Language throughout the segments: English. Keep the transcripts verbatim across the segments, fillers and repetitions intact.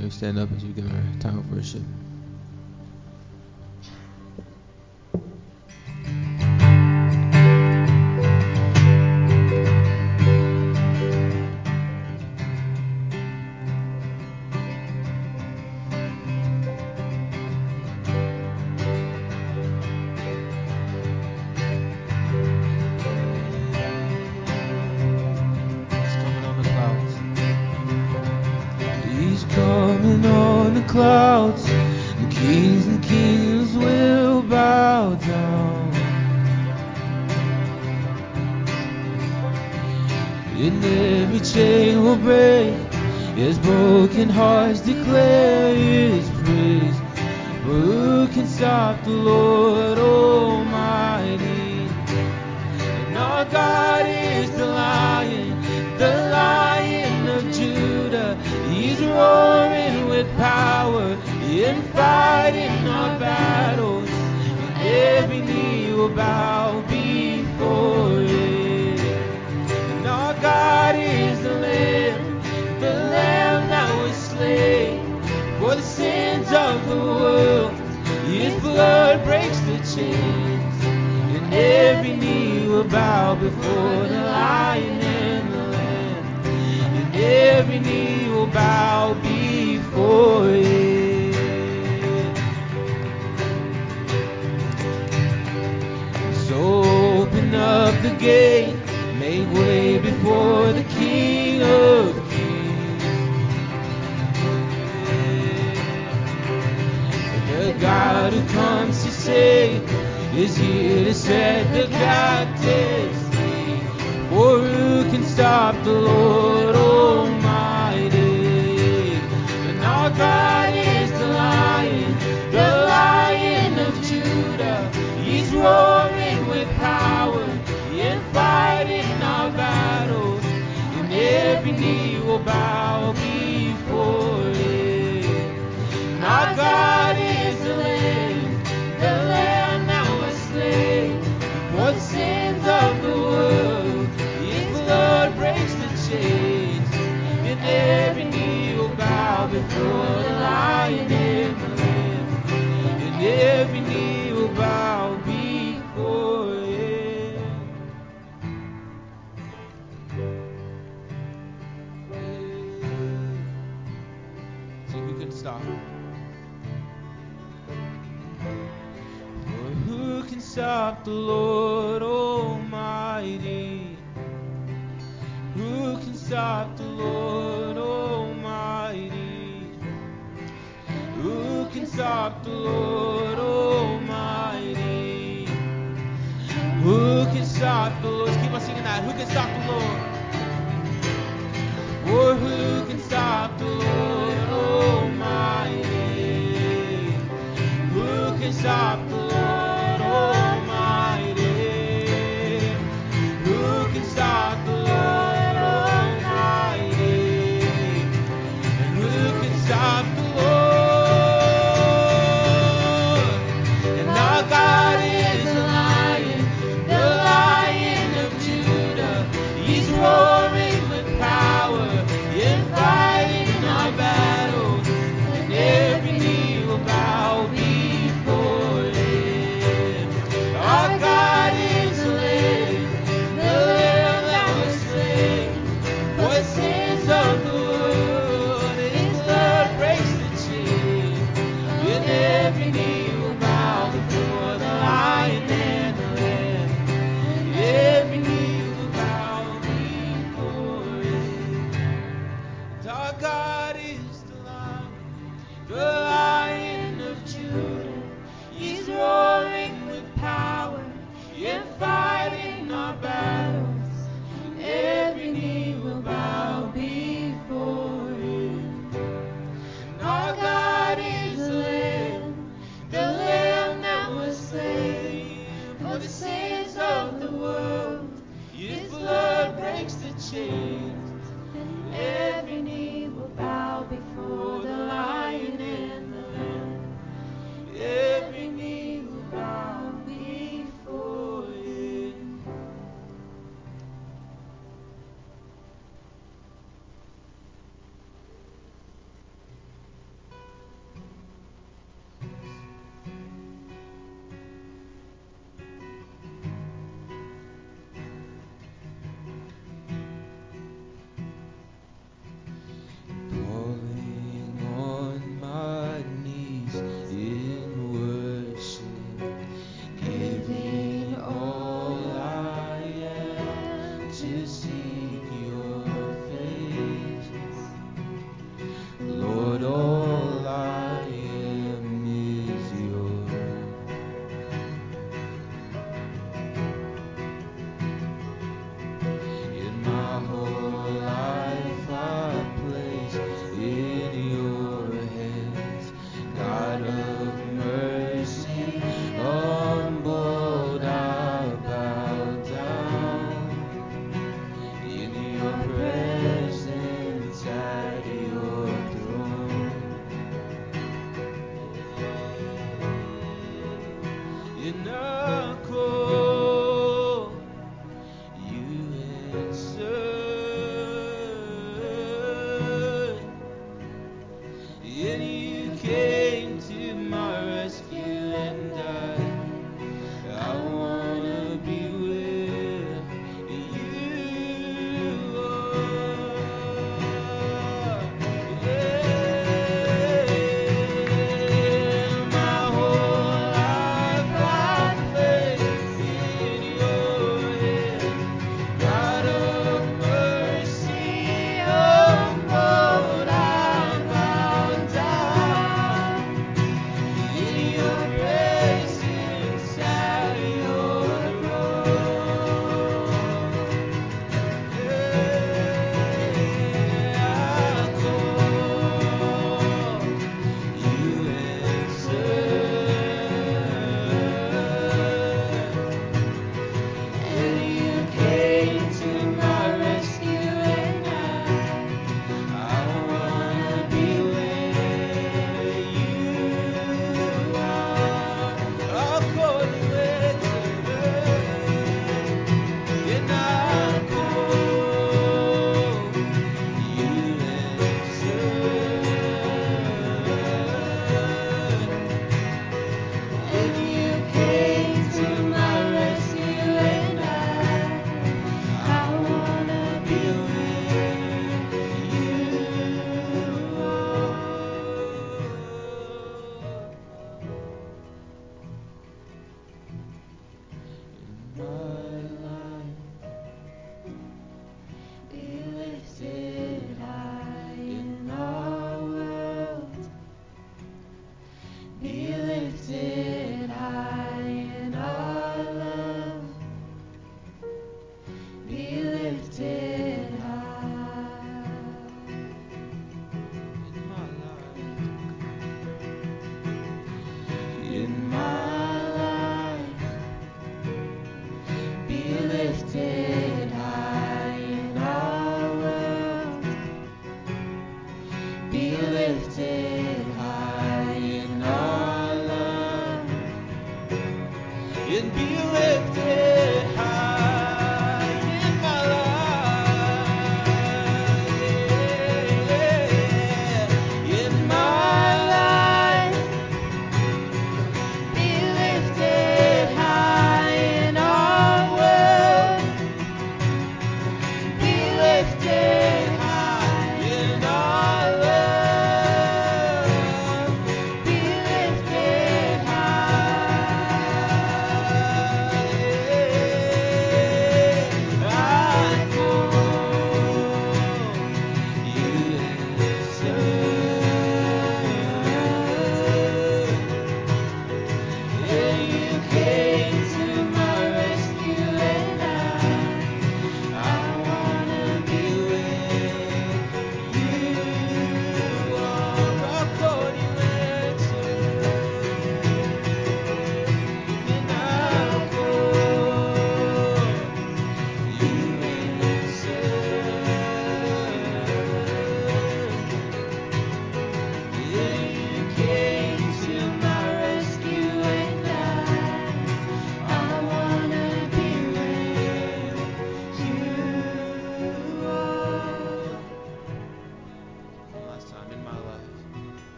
Can we stand up as we give our time of worship? Clouds, the kings and kings will bow down, and every chain will break as broken hearts declare His praise. For who can stop the Lord Almighty? And our God is the Lion, the Lion of Judah. He's roaring with power and fighting our battles, and every knee will bow before Him. And our God is the Lamb, the Lamb that was slain for the sins of the world. His blood breaks the chains, and every knee will bow before the Lion and the Lamb, and every knee will bow before Him. So open up the gate, make way before the King of Kings. The God who comes to save is here to set the captives free. For who can stop the Lord Almighty? And our God is the Lion, the Lion of Judah. He's roaring with power and fighting our battles, and every knee will bow before Him. And our God is the Lamb, the Lamb that was slain for the sins of the world. His blood breaks the chains, and every knee will bow before the Lion and the Lamb, and every knee will bow before Him. See who can stop. For who can stop the Lord Almighty? Who can stop the Lord Almighty? Who can stop the Lord Almighty? Who can stop the Lord? Let's keep on singing that. Who can stop the Lord? Or who can stop the Lord Almighty? Who can stop the Lord Almighty? Who can stop the Lord Almighty?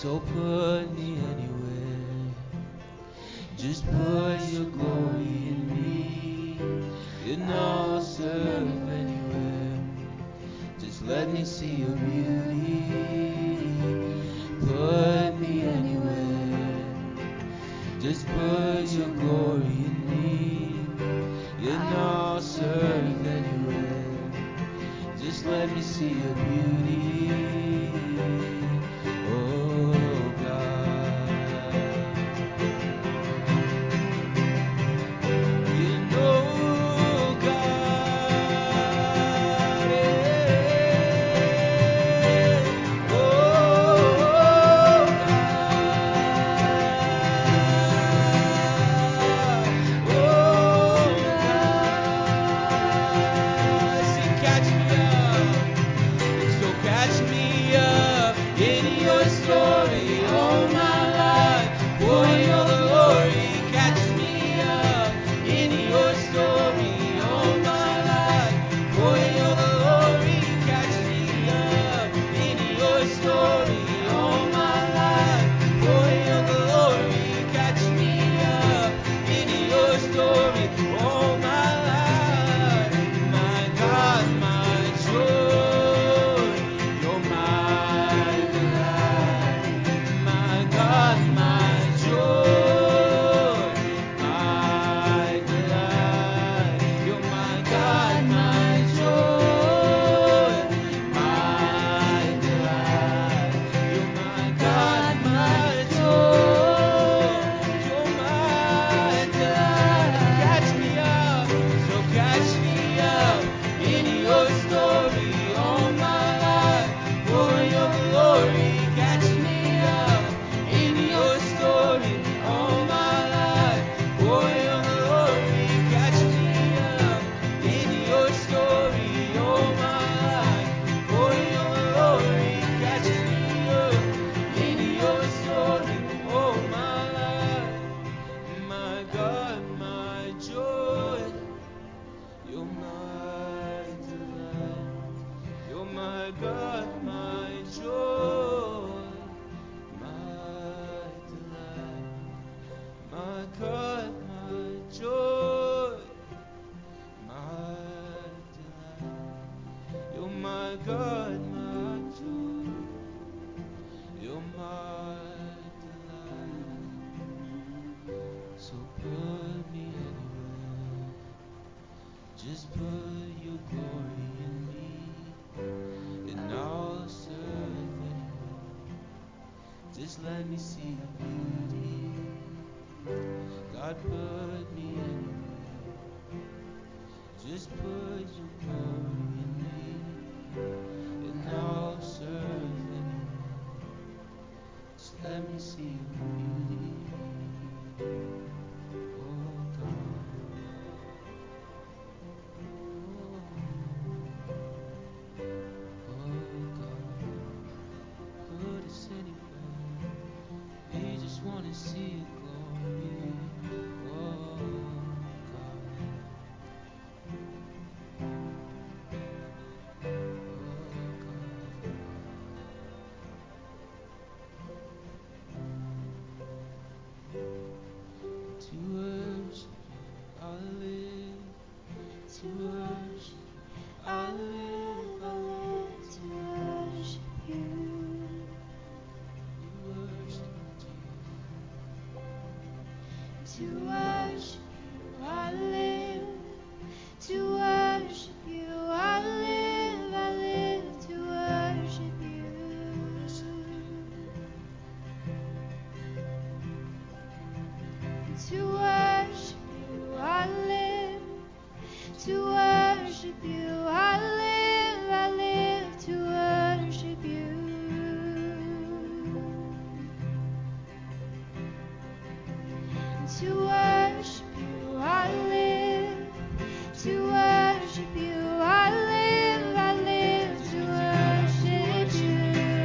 So put me anywhere. Just put your glory in me, and I'll serve anywhere. Just let me see your beauty. Put me anywhere. Just put your glory in me, and I'll serve anywhere. Just let me see your beauty. Oh God. You know God. Yeah. Oh God. Oh God. Sing, catch me up. So catch me up in your story, all my life, for your glory. Catch me up in your story, all my life, for your glory. Catch me up in your story, all my life, for your glory. Catch me up in your story, all my life. My God, my joy. You're my delight, my God, my joy, my delight. You're my God, my joy, my delight. You're my God, my joy. You're my delight. Catch me up, so catch me up in your story, all my life, for your glory. Catch me up in your story, all my life, for your glory. Catch me up in your story, all my life, for your glory. Catch me up in your story, all my life. My God, my joy. You're my delight. You're my God, my joy, my delight. My God, my joy, my delight. You're my God, my joy. You're my delight. So put me anywhere. Just put your glory in me, and I'll serve anywhere. Just let me see your beauty. God, put me anywhere. Just put your glory in me, and I'll serve anywhere. Just let me see your beauty. Oh God. Oh God. Put us anywhere. We just want to see your glory. Oh God. Oh God. To worship you, I live. To worship you, I live. I live to worship you. We worship you, Jesus. To worship you, I live. To worship you, I live. I live to worship you. To worship you, I live. To worship you, I live. I live to worship you. To worship you, I live. To worship you, I live. I live to worship you.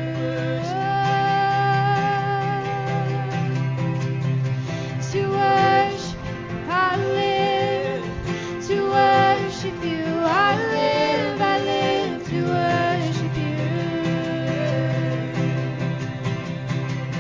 To worship you, I live. To worship you, I live. I live to worship you.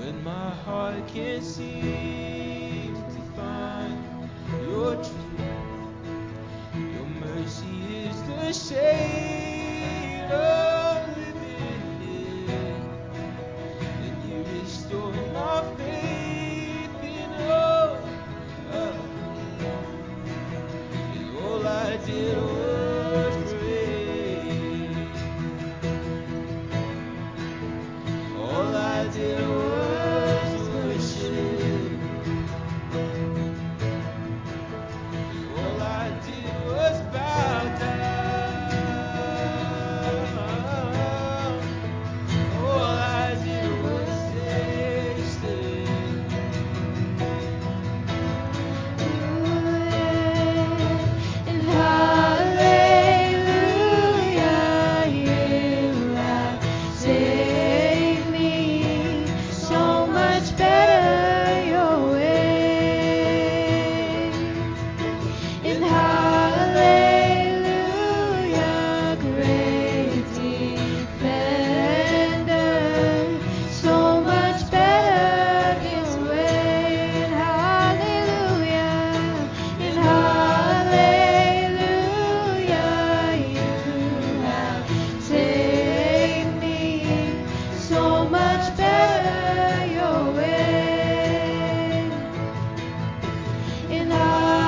when my heart can't seem to find your truth. Your mercy is the shade of living in, and you restore my faith in all of me. And all I did was pray. All I did was worship. All I did was bow down. All I did was say, stay. And hallelujah, you have saved me. So much better your way. And hallelujah, great defender. So much better this way. And hallelujah, and hallelujah, you have saved me. So much better your way. And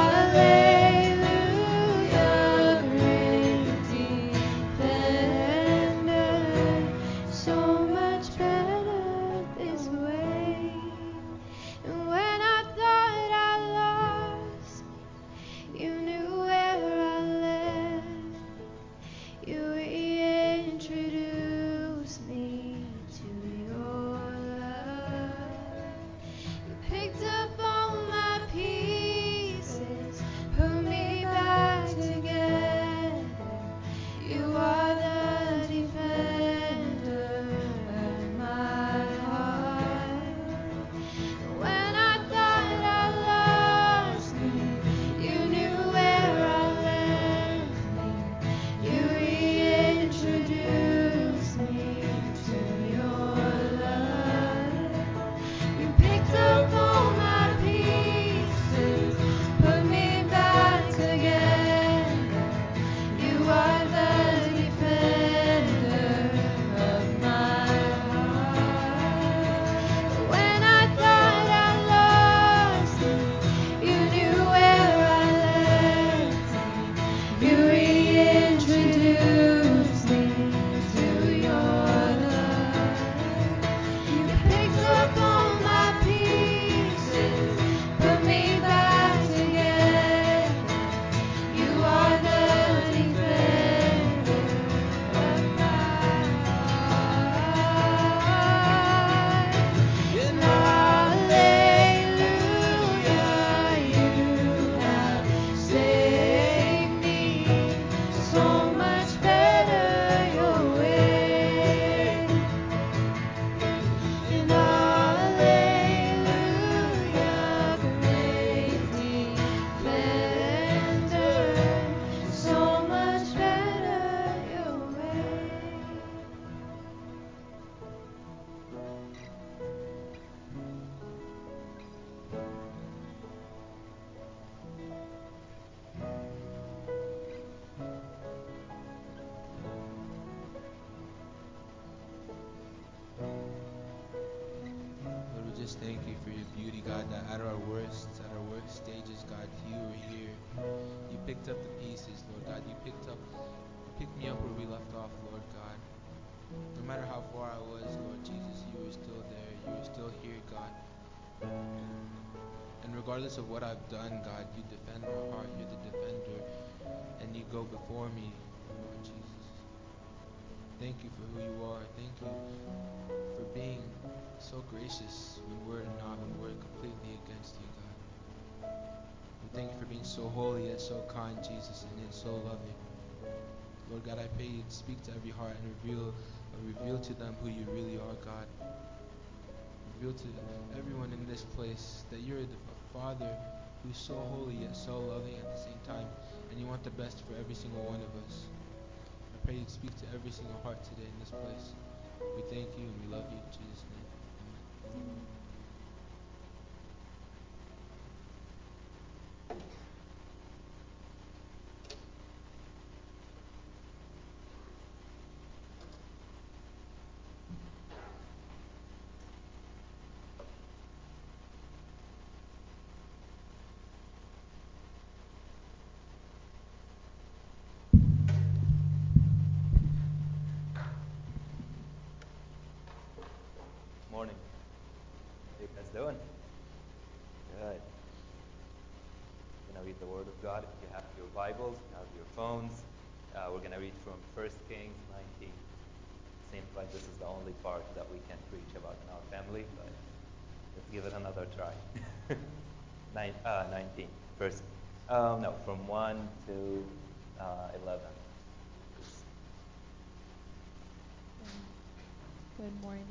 hallelujah, great defender. So much better this way. And when I thought I lost, you knew where I led. You reintroduced me to your love. You picked up all my pieces, put me back together. You are the defender of my heart. When I thought I lost me, you knew where I left me. You reintroduced me to your love. You picked up all my pieces, put me back together. You are the defender of my heart. When I thought I lost me, you knew where I left me. You reintroduced me to your love. You picked up all my pieces, put me back together. You are the defender of my heart. And hallelujah, you have saved me. So much better your way. And hallelujah, great defender. So much better your way. Lord, we just thank you for your beauty, God, that at our worst, at our worst stages, God, you were here. You picked up the pieces, Lord God. You picked up, you picked me up where we left off, Lord God. No matter how far I was, Lord Jesus, you were still there. You were still here, God. And regardless of what I've done, God, you defend my heart. You're the defender. And you go before me, Lord Jesus. Thank you for who you are. Thank you for being so gracious when we're not, when we're completely against you, God. We thank you for being so holy and so kind, Jesus, and yet so loving. Lord God, I pray you'd speak to every heart and reveal, uh, reveal to them who you really are, God. Reveal to everyone in this place that you're the, a Father who's so holy yet so loving at the same time, and you want the best for every single one of us. I pray you'd speak to every single heart today in this place. We thank you and we love you in Jesus' name. Amen. you guys doing? Good. We're going to read the Word of God. If you have your Bibles, you have your phones. Uh, we're going to read from First Kings nineteen. Seems like this is the only part that we can preach about in our family, but let's give it another try. Nine, uh, nineteen. First, um, no, from one to uh, eleven. Good morning.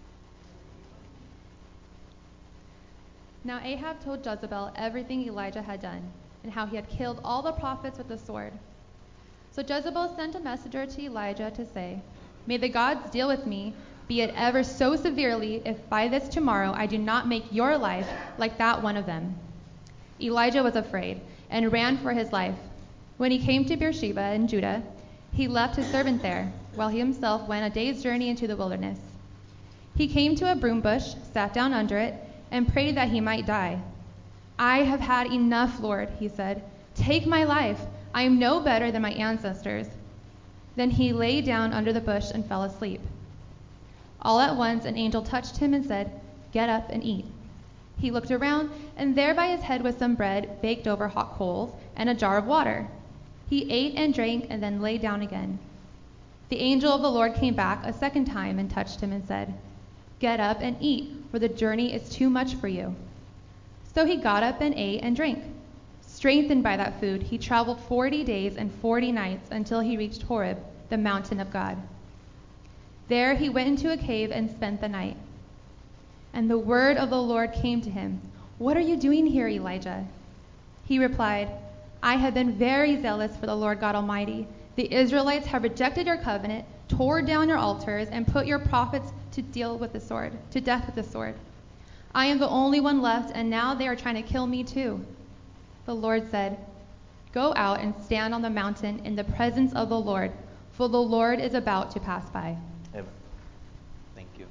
Now Ahab told Jezebel everything Elijah had done, and how he had killed all the prophets with the sword. So Jezebel sent a messenger to Elijah to say, "May the gods deal with me, be it ever so severely, if by this tomorrow I do not make your life like that one of them." Elijah was afraid, and ran for his life. When he came to Beersheba in Judah, he left his servant there, while he himself went a day's journey into the wilderness. He came to a broom bush, sat down under it, and prayed that he might die. "I have had enough, Lord," he said. "Take my life. I am no better than my ancestors." Then he lay down under the bush and fell asleep. All at once an angel touched him and said, "Get up and eat." He looked around, and there by his head was some bread baked over hot coals and a jar of water. He ate and drank and then lay down again. The angel of the Lord came back a second time and touched him and said, "Get up and eat, for the journey is too much for you." So he got up and ate and drank. Strengthened by that food, he traveled forty days and forty nights until he reached Horeb, the mountain of God. There he went into a cave and spent the night. And the word of the Lord came to him, "What are you doing here, Elijah?" He replied, "I have been very zealous for the Lord God Almighty. The Israelites have rejected your covenant, tore down your altars, and put your prophets to deal with the sword, to death with the sword. I am the only one left, and now they are trying to kill me too." The Lord said, "Go out and stand on the mountain in the presence of the Lord, for the Lord is about to pass by." Amen. Thank you.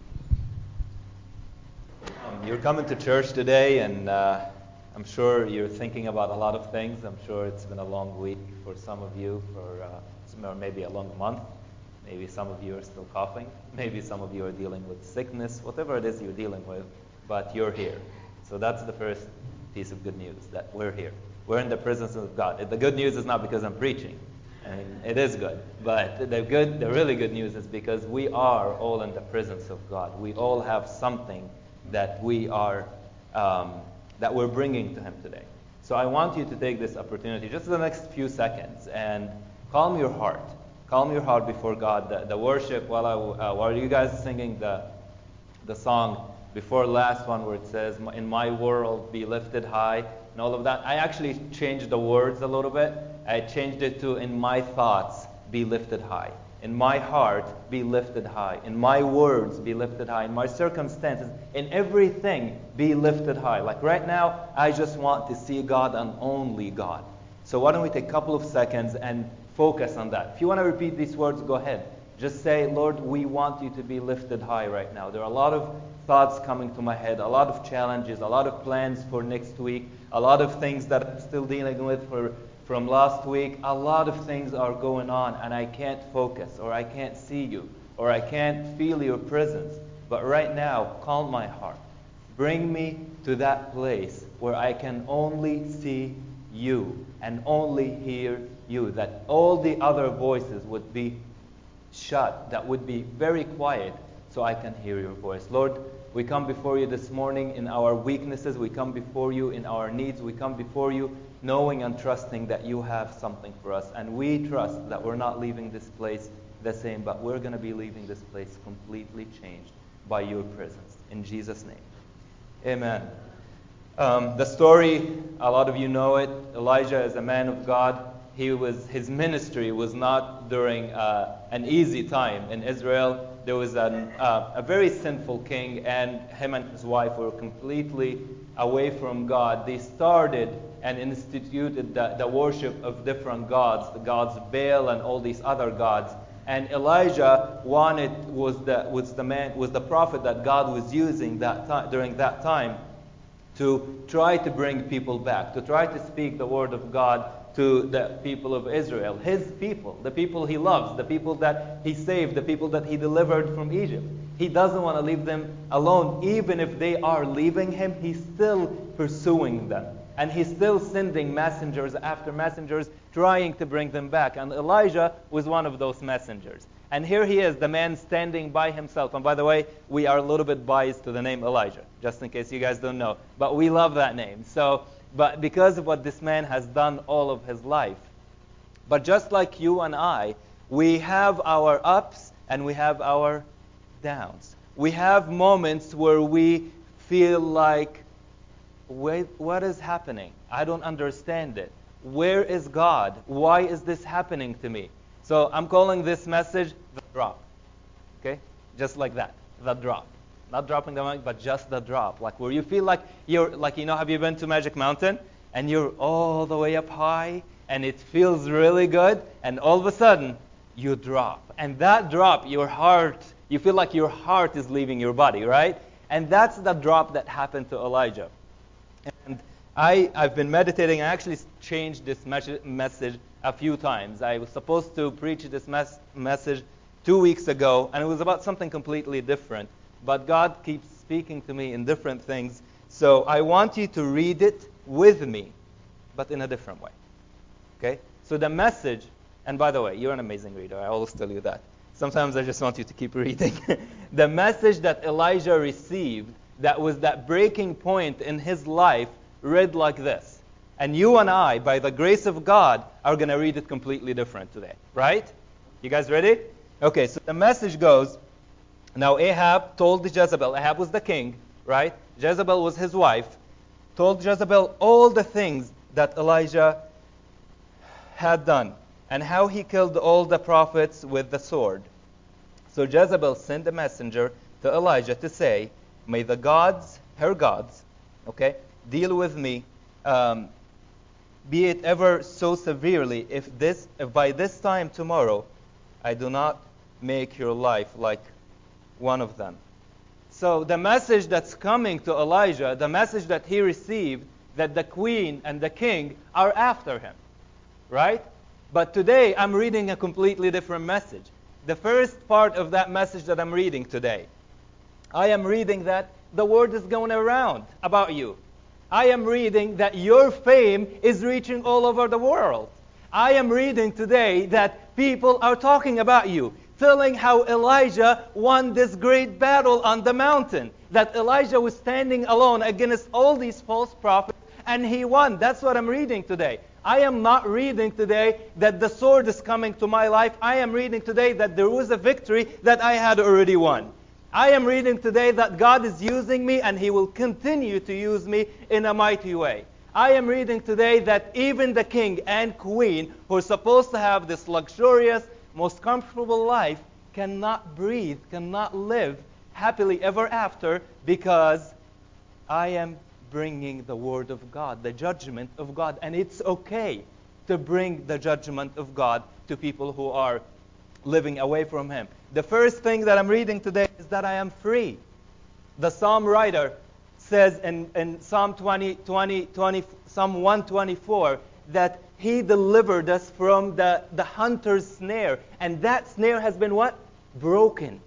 Um, you're coming to church today, and uh, I'm sure you're thinking about a lot of things. I'm sure it's been a long week for some of you, for uh, some, or maybe a long month. Maybe some of you are still coughing. Maybe some of you are dealing with sickness, whatever it is you're dealing with, but you're here. So that's the first piece of good news, that we're here. We're in the presence of God. The good news is not because I'm preaching. I mean, it is good. But the good, the really good news is because we are all in the presence of God. We all have something that we are, um, that we're bringing to Him today. So I want you to take this opportunity, just the next few seconds, and calm your heart. Calm your heart before God. The, the worship, while I, uh, while you guys are singing the, the song before last one, where it says, "In my world be lifted high," and all of that, I actually changed the words a little bit. I changed it to, "In my thoughts be lifted high. In my heart be lifted high. In my words be lifted high. In my circumstances, in everything be lifted high." Like right now, I just want to see God and only God. So why don't we take a couple of seconds and focus on that. If you want to repeat these words, go ahead. Just say, "Lord, we want you to be lifted high right now." There are a lot of thoughts coming to my head, a lot of challenges, a lot of plans for next week, a lot of things that I'm still dealing with for, from last week. A lot of things are going on, and I can't focus, or I can't see you, or I can't feel your presence. But right now, calm my heart. Bring me to that place where I can only see you and only hear you, that all the other voices would be shut, that would be very quiet, so I can hear your voice. Lord, we come before you this morning in our weaknesses. We come before you in our needs. We come before you knowing and trusting that you have something for us. And we trust that we're not leaving this place the same, but we're going to be leaving this place completely changed by your presence. In Jesus' name, amen. Um, the story, a lot of you know it. Elijah is a man of God. He was, his ministry was not during uh, an easy time in Israel. There was an, uh, a very sinful king, and him and his wife were completely away from God. They started and instituted the, the worship of different gods, the gods of Baal and all these other gods. And Elijah wanted was the was the man was the prophet that God was using that time during that time to try to bring people back, to try to speak the word of God to the people of Israel, his people, the people he loves, the people that he saved, the people that he delivered from Egypt. He doesn't want to leave them alone. Even if they are leaving him, he's still pursuing them. And he's still sending messengers after messengers, trying to bring them back. And Elijah was one of those messengers. And here he is, the man standing by himself. And by the way, we are a little bit biased to the name Elijah, just in case you guys don't know. But we love that name. So, but because of what this man has done all of his life. But just like you and I, we have our ups and we have our downs. We have moments where we feel like, wait, what is happening? I don't understand it. Where is God? Why is this happening to me? So I'm calling this message the drop. Okay? Just like that. The drop. Not dropping the mic, but just the drop. Like where you feel like you're, like, you know, have you been to Magic Mountain? And you're all the way up high, and it feels really good, and all of a sudden, you drop. And that drop, your heart, you feel like your heart is leaving your body, right? And that's the drop that happened to Elijah. And I, I've been meditating. I actually changed this mes- message a few times. I was supposed to preach this mes- message two weeks ago, and it was about something completely different. But God keeps speaking to me in different things. So I want you to read it with me, but in a different way. Okay? So the message, and by the way, you're an amazing reader. I always tell you that. Sometimes I just want you to keep reading. The message that Elijah received, that was that breaking point in his life, read like this. And you and I, by the grace of God, are going to read it completely different today. Right? You guys ready? Okay, so the message goes, now Ahab told Jezebel, Ahab was the king, right? Jezebel was his wife, told Jezebel all the things that Elijah had done, and how he killed all the prophets with the sword. So Jezebel sent a messenger to Elijah to say, may the gods, her gods, okay, deal with me, um, be it ever so severely, if this, if by this time tomorrow I do not make your life like one of them. So the message that's coming to Elijah, the message that he received, that the queen and the king are after him, right? But today I'm reading a completely different message. The first part of that message that I'm reading today, I am reading that the word is going around about you. I am reading that your fame is reaching all over the world. I am reading today that people are talking about you, telling how Elijah won this great battle on the mountain, that Elijah was standing alone against all these false prophets, and he won. That's what I'm reading today. I am not reading today that the sword is coming to my life. I am reading today that there was a victory that I had already won. I am reading today that God is using me, and He will continue to use me in a mighty way. I am reading today that even the king and queen, who are supposed to have this luxurious, most comfortable life, cannot breathe, cannot live happily ever after, because I am bringing the word of God, the judgment of God. And it's okay to bring the judgment of God to people who are living away from Him. The first thing that I'm reading today is that I am free. The Psalm writer says in, in Psalm twenty, twenty, twenty, Psalm one twenty-four that He delivered us from the, the hunter's snare. And that snare has been what? Broken.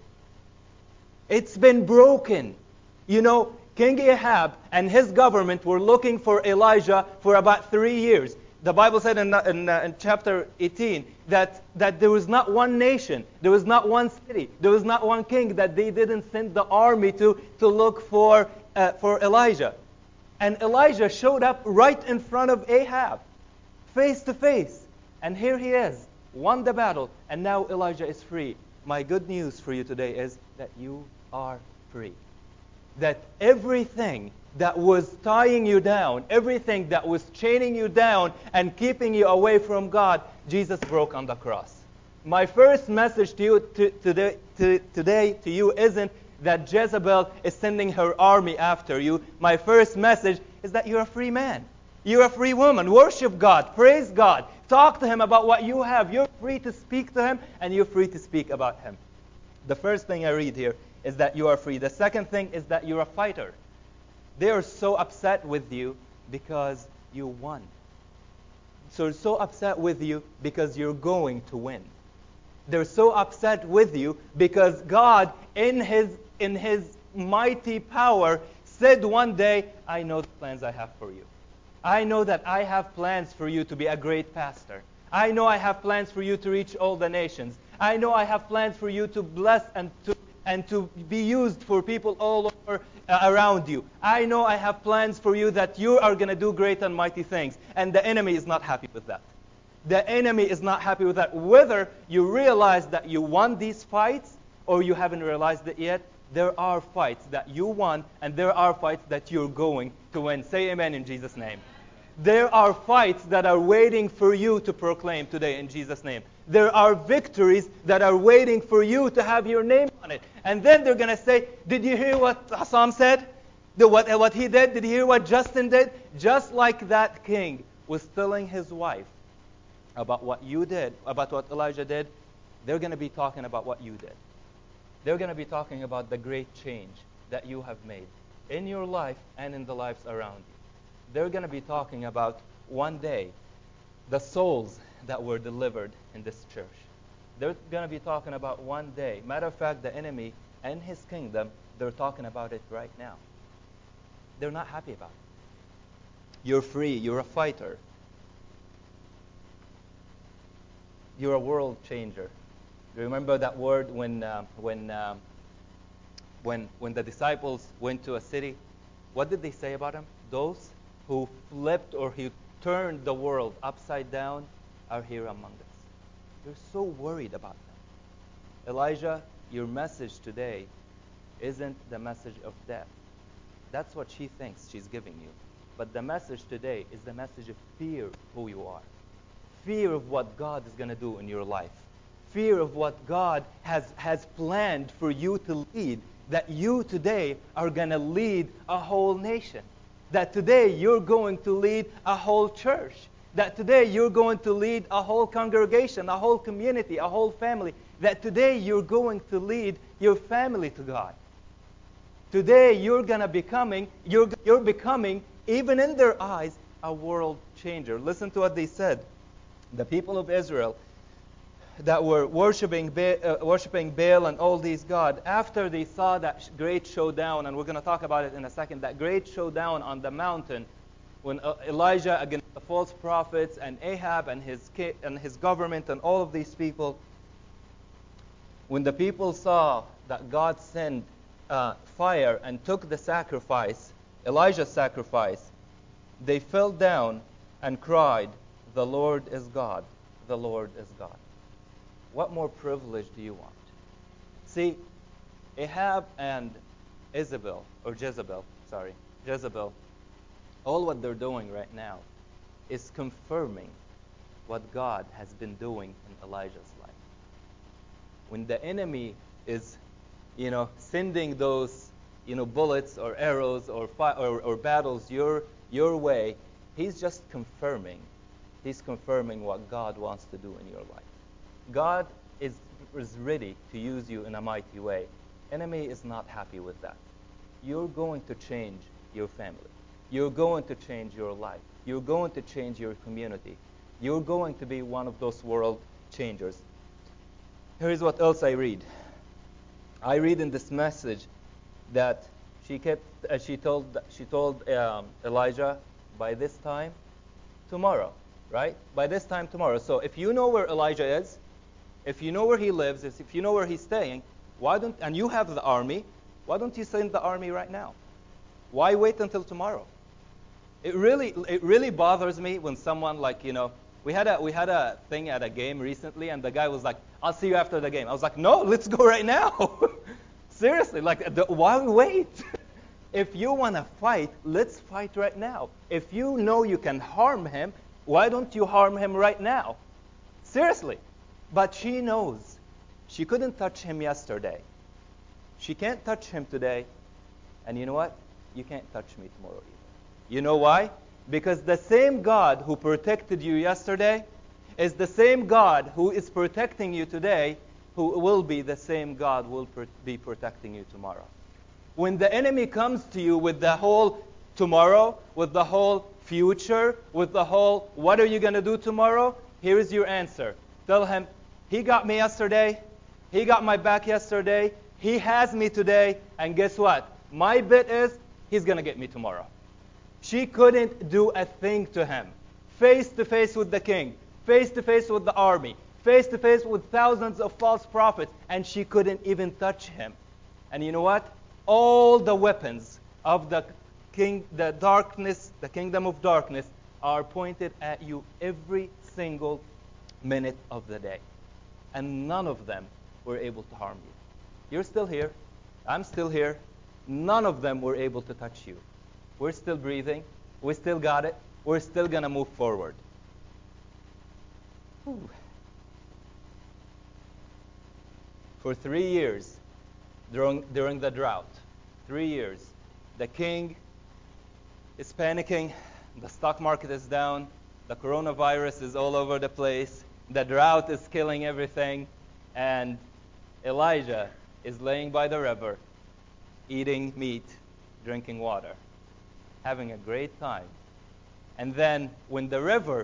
It's been broken. You know, King Ahab and his government were looking for Elijah for about three years. The Bible said in, in, uh, in chapter eighteen that, that there was not one nation, there was not one city, there was not one king that they didn't send the army to, to look for, uh, for Elijah. And Elijah showed up right in front of Ahab, face to face. And here he is, won the battle, and now Elijah is free. My good news for you today is that you are free. That everything that was tying you down, everything that was chaining you down and keeping you away from God, Jesus broke on the cross. My first message to you to, today, to, today to you isn't that Jezebel is sending her army after you. My first message is that you're a free man. You're a free woman. Worship God. Praise God. Talk to Him about what you have. You're free to speak to Him, and you're free to speak about Him. The first thing I read here is that you are free. The second thing is that you're a fighter. They are so upset with you because you won. So they're so upset with you because you're going to win. They're so upset with you because God, in His, in His mighty power, said one day, I know the plans I have for you. I know that I have plans for you to be a great pastor. I know I have plans for you to reach all the nations. I know I have plans for you to bless and to and to be used for people all over uh, around you. I know I have plans for you that you are going to do great and mighty things. And the enemy is not happy with that. The enemy is not happy with that. Whether you realize that you won these fights or you haven't realized it yet, there are fights that you won and there are fights that you're going to win. Say amen in Jesus' name. There are fights that are waiting for you to proclaim today in Jesus' name. There are victories that are waiting for you to have your name on it. And then they're going to say, did you hear what Hassan said? The, what, what he did? Did you hear what Justin did? Just like that king was telling his wife about what you did, about what Elijah did, they're going to be talking about what you did. They're going to be talking about the great change that you have made in your life and in the lives around you. They're going to be talking about one day the souls that were delivered in this church. They're going to be talking about one day. Matter of fact, the enemy and his kingdom, they're talking about it right now. They're not happy about it. You're free. You're a fighter. You're a world changer. Remember that word when uh, when um, when when the disciples went to a city? What did they say about them? Those who flipped or who turned the world upside down are here among us. They're so worried about them. Elijah, your message today isn't the message of death. That's what she thinks she's giving you. But the message today is the message of fear of who you are. Fear of what God is going to do in your life. Fear of what God has, has planned for you to lead. That you today are going to lead a whole nation. That today you're going to lead a whole church. That today you're going to lead a whole congregation, a whole community, a whole family. That today you're going to lead your family to God. Today you're going to becoming, you're, you're becoming, even in their eyes, a world changer. Listen to what they said. The people of Israel that were worshiping, ba- uh, worshiping Baal and all these gods, after they saw that sh- great showdown, and we're going to talk about it in a second, that great showdown on the mountain, when uh, Elijah against the false prophets and Ahab and his ki- and his government and all of these people, when the people saw that God sent uh, fire and took the sacrifice, Elijah's sacrifice, they fell down and cried, "The Lord is God, the Lord is God." What more privilege do you want? See, Ahab and Isabel, or Jezebel, sorry, Jezebel, all what they're doing right now is confirming what God has been doing in Elijah's life. When the enemy is, you know, sending those, you know, bullets or arrows or fi- or, or battles your your way, he's just confirming. He's confirming what God wants to do in your life. God is, is ready to use you in a mighty way. Enemy is not happy with that. You're going to change your family. You're going to change your life. You're going to change your community. You're going to be one of those world changers. Here's what else I read. I read in this message that she kept. Uh, she told. She told um, Elijah, by this time tomorrow, right? By this time tomorrow. So if you know where Elijah is, if you know where he lives, if you know where he's staying, why don't, and you have the army, why don't you send the army right now? Why wait until tomorrow? It really, it really bothers me when someone like, you know, we had a we had a thing at a game recently, and the guy was like, "I'll see you after the game." I was like, "No, let's go right now." Seriously, like, the, why wait? If you want to fight, let's fight right now. If you know you can harm him, why don't you harm him right now? Seriously. But she knows. She couldn't touch him yesterday. She can't touch him today. And you know what? You can't touch me tomorrow either. You know why? Because the same God who protected you yesterday is the same God who is protecting you today, who will be the same God who will pr- be protecting you tomorrow. When the enemy comes to you with the whole tomorrow, with the whole future, with the whole what are you going to do tomorrow, here is your answer. Tell him, He got me yesterday. He got my back yesterday. He has me today. And guess what? My bit is he's going to get me tomorrow. She couldn't do a thing to him. Face to face with the king. Face to face with the army. Face to face with thousands of false prophets. And she couldn't even touch him. And you know what? All the weapons of the king, the darkness, the kingdom of darkness, are pointed at you every single minute of the day. And none of them were able to harm you. You're still here. I'm still here. None of them were able to touch you. We're still breathing. We still got it. We're still going to move forward. Whew. For three years, during, during the drought, three years, the king is panicking. The stock market is down. The coronavirus is all over the place. The drought is killing everything. And Elijah is laying by the river, eating meat, drinking water, having a great time. And then when the river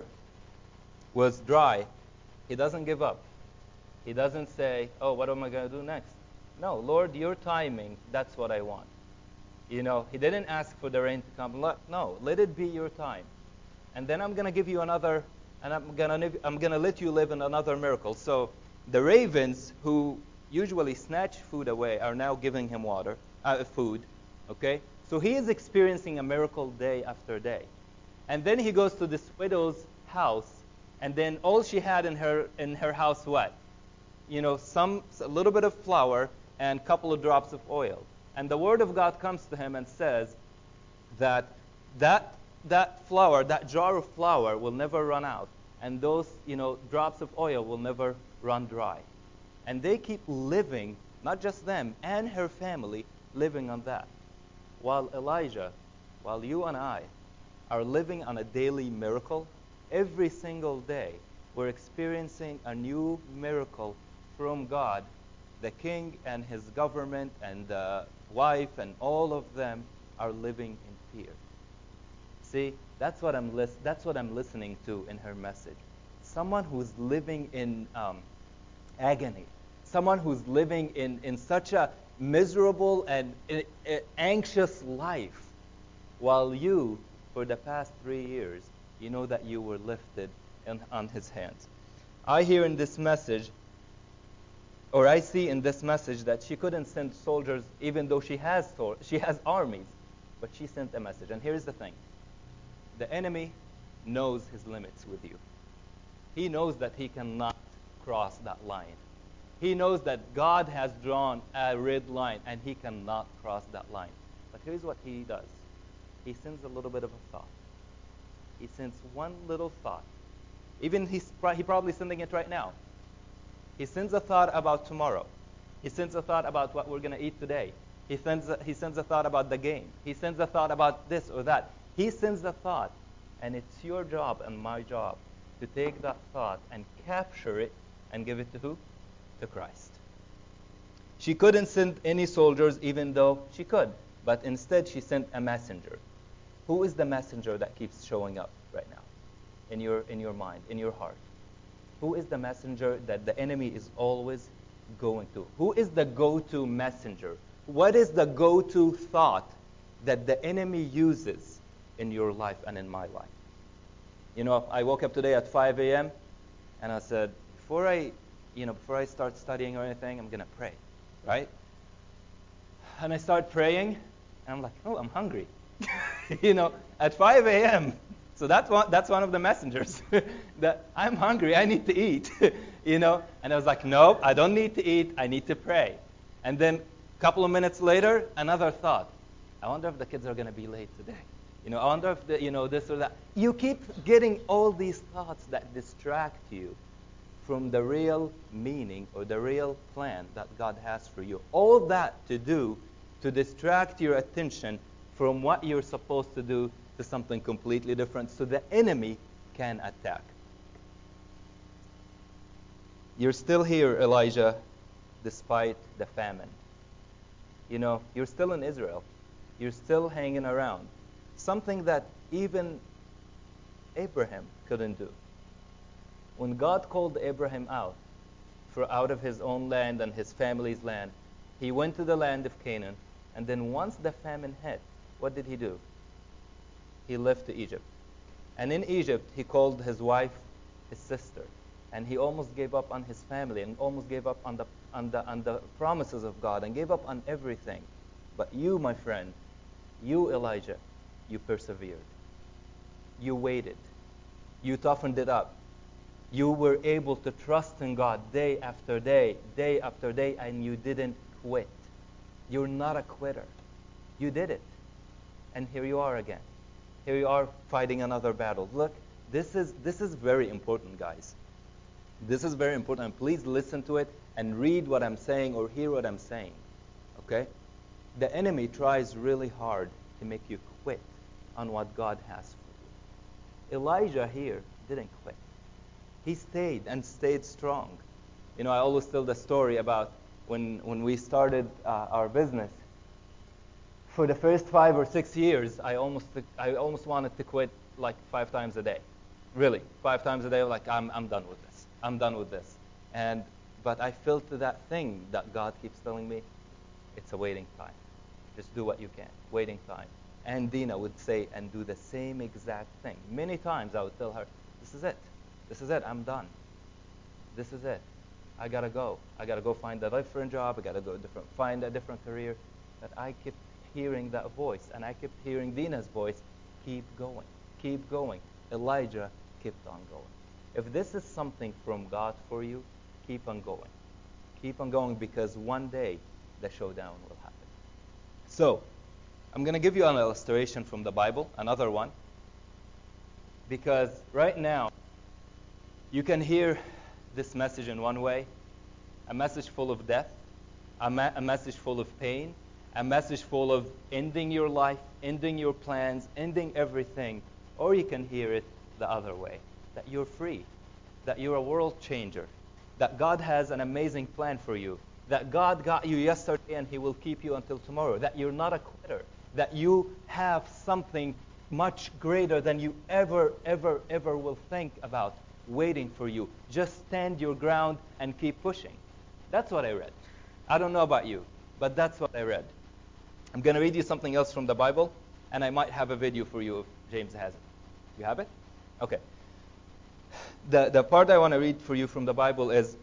was dry, he doesn't give up. He doesn't say, oh, what am I going to do next? No, Lord, your timing, that's what I want. You know, he didn't ask for the rain to come. No, let it be your time. And then I'm going to give you another, and I'm going to I'm going to let you live in another miracle. So the ravens who usually snatch food away are now giving him water, uh, food, okay? So he is experiencing a miracle day after day. And then he goes to this widow's house, and then all she had in her in her house, what? You know, some a little bit of flour and a couple of drops of oil. And the word of God comes to him and says that that that flour, that jar of flour will never run out, and those, you know, drops of oil will never run dry. And they keep living, not just them, and her family, living on that. While Elijah, while you and I are living on a daily miracle, every single day we're experiencing a new miracle from God. The king and his government and the wife and all of them are living in fear. See, that's what I'm lis- that's what I'm listening to in her message. Someone who's living in um, agony. Someone who's living in, in such a miserable and uh, uh, anxious life. While you, for the past three years, you know that you were lifted in, on his hands. I hear in this message, or I see in this message, that she couldn't send soldiers even though she has she has armies, but she sent a message. And here's the thing. The enemy knows his limits with you. He knows that he cannot cross that line. He knows that God has drawn a red line and he cannot cross that line. But here's what he does. He sends a little bit of a thought. He sends one little thought. Even he's he probably sending it right now. He sends a thought about tomorrow. He sends a thought about what we're going to eat today. He sends a, he sends a thought about the game. He sends a thought about this or that. He sends a thought, and it's your job and my job to take that thought and capture it and give it to who? To Christ. She couldn't send any soldiers even though she could, but instead she sent a messenger. Who is the messenger that keeps showing up right now in your in your mind, in your heart? Who is the messenger that the enemy is always going to? Who is the go-to messenger? What is the go-to thought that the enemy uses in your life and in my life? You know, I woke up today at five a.m. and I said, before I, you know, before I start studying or anything, I'm going to pray, right? And I start praying, and I'm like, oh, I'm hungry. You know, at five a.m. So that's one, that's one of the messengers. That I'm hungry, I need to eat. You know, and I was like, no, I don't need to eat, I need to pray. And then a couple of minutes later, another thought. I wonder if the kids are going to be late today. You know, I wonder if, the, you know, this or that. You keep getting all these thoughts that distract you from the real meaning or the real plan that God has for you. All that to do to distract your attention from what you're supposed to do to something completely different so the enemy can attack. You're still here, Elijah, despite the famine. You know, you're still in Israel. You're still hanging around. Something that even Abraham couldn't do. When God called Abraham out, for out of his own land and his family's land. He went to the land of Canaan, and then once the famine hit, what did he do? He left to Egypt. And in Egypt, he called his wife his sister. And he almost gave up on his family and almost gave up on the, on the, on the promises of God and gave up on everything. But you, my friend, you, Elijah, you persevered. You waited. You toughened it up. You were able to trust in God day after day, day after day, and you didn't quit. You're not a quitter. You did it. And here you are again. Here you are fighting another battle. Look, this is this is very important, guys. This is very important. Please listen to it and read what I'm saying or hear what I'm saying. Okay? The enemy tries really hard to make you quit on what God has for you. Elijah here didn't quit. He stayed and stayed strong. You know, I always tell the story about when when we started uh, our business. For the first five or six years, I almost I almost wanted to quit like five times a day. Really, five times a day. Like I'm I'm done with this. I'm done with this. And but I felt that thing that God keeps telling me, it's a waiting time. Just do what you can. Waiting time. And Dina would say and do the same exact thing. Many times I would tell her, this is it. This is it. I'm done. This is it. I gotta go. I gotta go find a different job. I gotta go different, find a different career. But I kept hearing that voice, and I kept hearing Dina's voice. Keep going. Keep going. Elijah kept on going. If this is something from God for you, keep on going. Keep on going, because one day the showdown will happen. So, I'm going to give you an illustration from the Bible, another one, because right now you can hear this message in one way, a message full of death, a, ma- a message full of pain, a message full of ending your life, ending your plans, ending everything, or you can hear it the other way, that you're free, that you're a world changer, that God has an amazing plan for you, that God got you yesterday and He will keep you until tomorrow, that you're not a quitter, that you have something much greater than you ever, ever, ever will think about waiting for you. Just stand your ground and keep pushing. That's what I read. I don't know about you, but that's what I read. I'm going to read you something else from the Bible, and I might have a video for you if James has it. You have it? Okay. The the part I want to read for you from the Bible is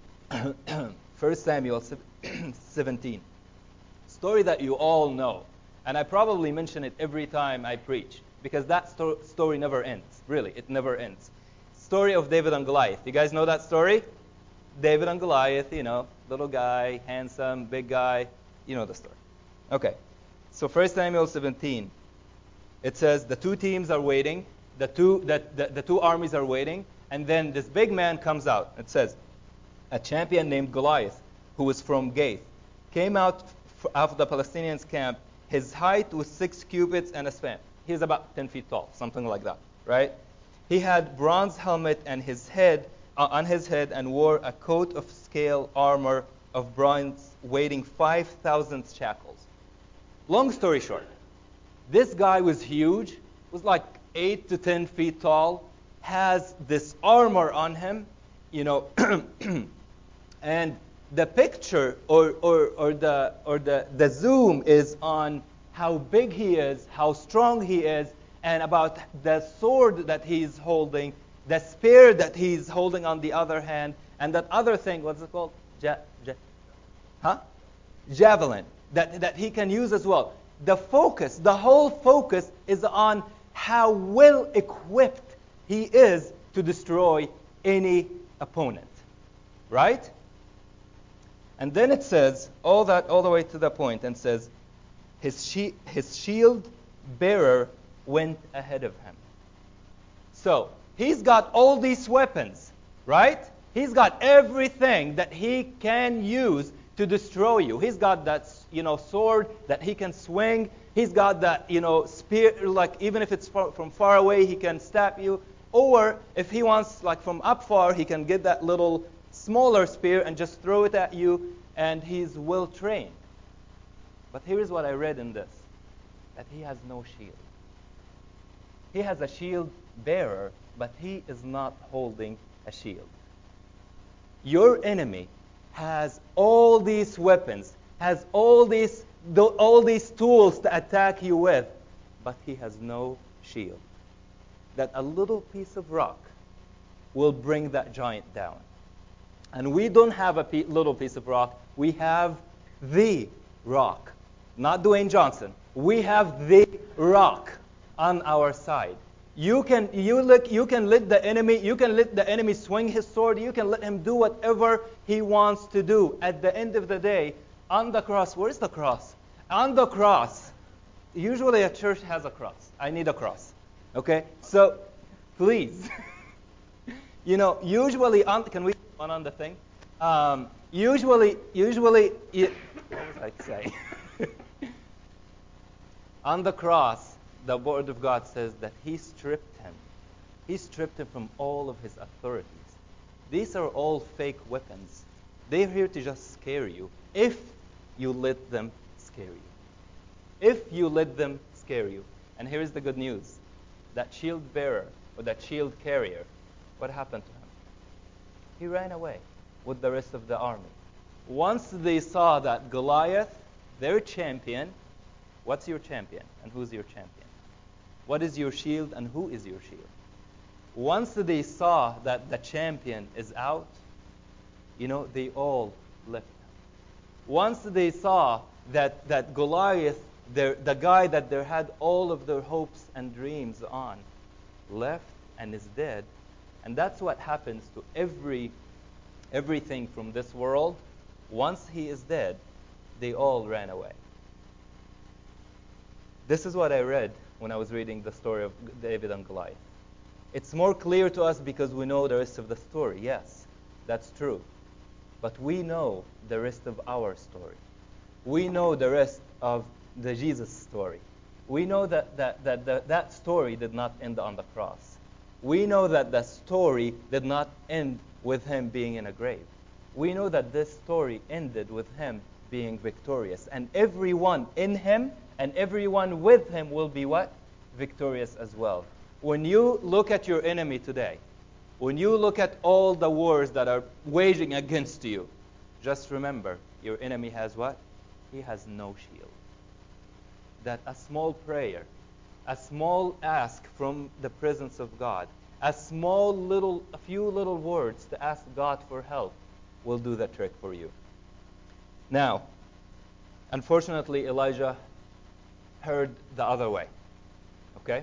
First Samuel seventeen. Story that you all know. And I probably mention it every time I preach, because that sto- story never ends. Really, it never ends. Story of David and Goliath. You guys know that story? David and Goliath, you know, little guy, handsome, big guy. You know the story. Okay. So First Samuel seventeen. It says the two teams are waiting. The two, the, the, the two armies are waiting. And then this big man comes out. It says, a champion named Goliath, who was from Gath, came out f- out of the Palestinians' camp. His height was six cubits and a span. He's about ten feet tall, something like that, right? He had bronze helmet and his head uh, on his head, and wore a coat of scale armor of bronze weighing five thousand shekels. Long story short, this guy was huge, was like eight to ten feet tall, has this armor on him, you know, and the picture or, or, or the or the, the zoom is on how big he is, how strong he is, and about the sword that he's holding, the spear that he's holding on the other hand, and that other thing, what's it called? Ja, ja, huh? Javelin, that, that he can use as well. The focus, the whole focus is on how well equipped he is to destroy any opponent. Right? And then it says, all that all the way to the point, and says, his, she- his shield bearer went ahead of him. So, he's got all these weapons, right? He's got everything that he can use to destroy you. He's got that, you know, sword that he can swing. He's got that, you know, spear, like even if it's far, from far away, he can stab you. Or if he wants, like from up far, he can get that little smaller spear and just throw it at you, and he's well trained. But here's what I read in this, that he has no shield. He has a shield bearer, but he is not holding a shield. Your enemy has all these weapons, has all these, all these tools to attack you with, but he has no shield. That a little piece of rock will bring that giant down. And we don't have a pe- little piece of rock. We have the rock. Not Dwayne Johnson. We have the rock on our side. You can you look you can let the enemy you can let the enemy swing his sword. You can let him do whatever he wants to do. At the end of the day, on the cross, where's the cross? On the cross. Usually a church has a cross. I need a cross. Okay? So please. You know, usually on can we one on the thing? Um, usually usually it, what was I saying? On the cross, the Word of God says that He stripped him. He stripped him from all of his authorities. These are all fake weapons. They're here to just scare you, if you let them scare you. If you let them scare you. And here's the good news. That shield bearer, or that shield carrier, what happened to him? He ran away with the rest of the army. Once they saw that Goliath, their champion, what's your champion and who's your champion? What is your shield and who is your shield? Once they saw that the champion is out, you know, they all left him. Once they saw that, that Goliath, their, the guy that they had all of their hopes and dreams on, left and is dead. And that's what happens to every everything from this world. Once he is dead, they all ran away. This is what I read when I was reading the story of David and Goliath. It's more clear to us because we know the rest of the story. Yes, that's true. But we know the rest of our story. We know the rest of the Jesus story. We know that that, that, that, that story did not end on the cross. We know that the story did not end with him being in a grave. We know that this story ended with him being victorious. And everyone in him and everyone with him will be what? Victorious as well. When you look at your enemy today, when you look at all the wars that are waging against you, just remember, your enemy has what? He has no shield. That a small prayer, a small ask from the presence of God, a small little, a few little words to ask God for help will do the trick for you. Now, unfortunately, Elijah heard the other way. Okay?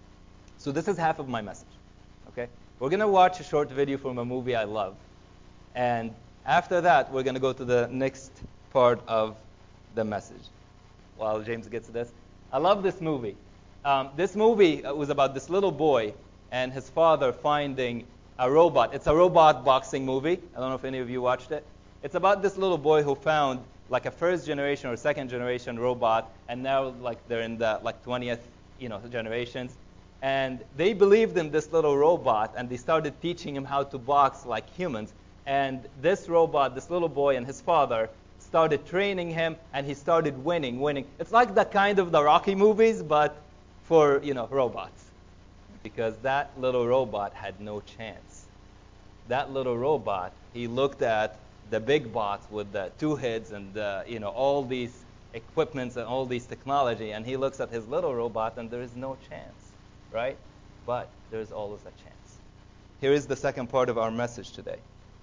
So this is half of my message. Okay? We're going to watch a short video from a movie I love. And after that, we're going to go to the next part of the message. While James gets this. I love this movie. Um, this movie was about this little boy and his father finding a robot. It's a robot boxing movie. I don't know if any of you watched it. It's about this little boy who found like a first generation or second generation robot, and now like they're in the like twentieth, you know, generations. And they believed in this little robot, and they started teaching him how to box like humans. And this robot, this little boy and his father started training him, and he started winning, winning. It's like the kind of the Rocky movies, but for, you know, robots. Because that little robot had no chance. That little robot, he looked at the big bots with the two heads and, uh, you know, all these equipments and all these technology, and he looks at his little robot, and there is no chance, right? But there is always a chance. Here is the second part of our message today.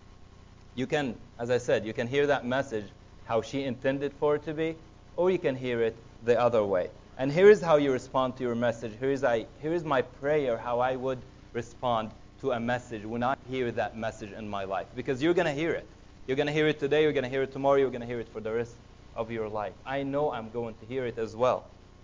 You can, as I said, you can hear that message how she intended for it to be, or you can hear it the other way. And here is how you respond to your message. Here is, I, here is my prayer, how I would respond to a message when I hear that message in my life. Because you're going to hear it. You're going to hear it today, you're going to hear it tomorrow, you're going to hear it for the rest of your life. I know I'm going to hear it as well.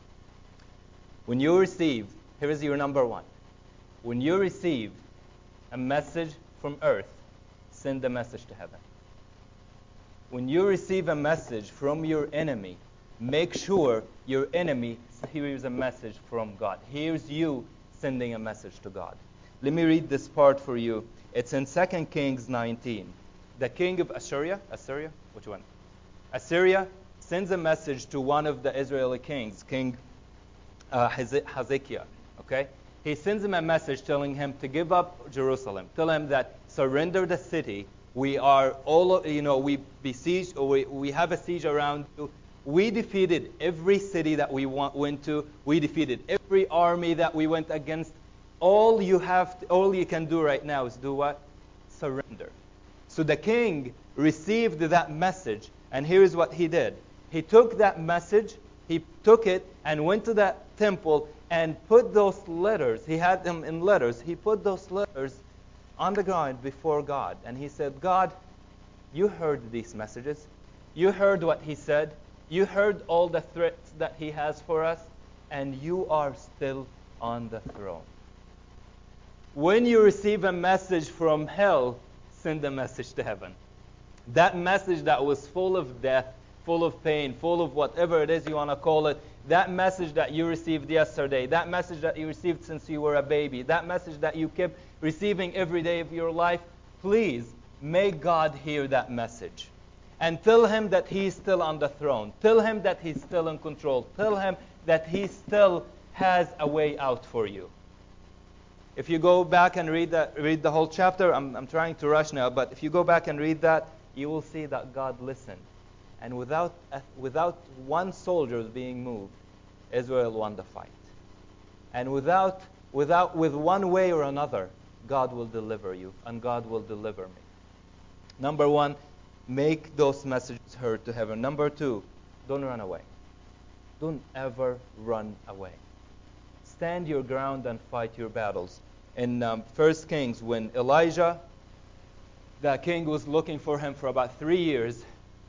When you receive, here is your number one. When you receive a message from earth, send the message to heaven. When you receive a message from your enemy, make sure your enemy hears a message from God. Here's you sending a message to God. Let me read this part for you. It's in Second Kings nineteen. The king of Assyria, Assyria, which one? Assyria sends a message to one of the Israeli kings, King uh, Hezekiah. Okay? He sends him a message telling him to give up Jerusalem. Tell him that surrender the city We are all, you know, we besiege, or we, we have a siege around you. We defeated every city that we went to. We defeated every army that we went against. All you have, to, all you can do right now is do what? Surrender. So the king received that message, and here's what he did. He took that message, he took it, and went to that temple and put those letters. He had them in letters. He put those letters on the ground before God, and he said, God, you heard these messages. You heard what he said. You heard all the threats that he has for us, and you are still on the throne. When you receive a message from hell, send a message to heaven. That message that was full of death, full of pain, full of whatever it is you want to call it, that message that you received yesterday, that message that you received since you were a baby, that message that you kept receiving every day of your life, please make God hear that message. And tell him that he's still on the throne. Tell him that he's still in control. Tell him that he still has a way out for you. If you go back and read that, read the whole chapter, I'm, I'm trying to rush now, but if you go back and read that, you will see that God listened. And without, uh, without one soldier being moved, Israel won the fight. And without, without, with one way or another, God will deliver you, and God will deliver me. Number one, make those messages heard to heaven. Number two, don't run away. Don't ever run away. Stand your ground and fight your battles. In um, First Kings, when Elijah, the king, was looking for him for about three years,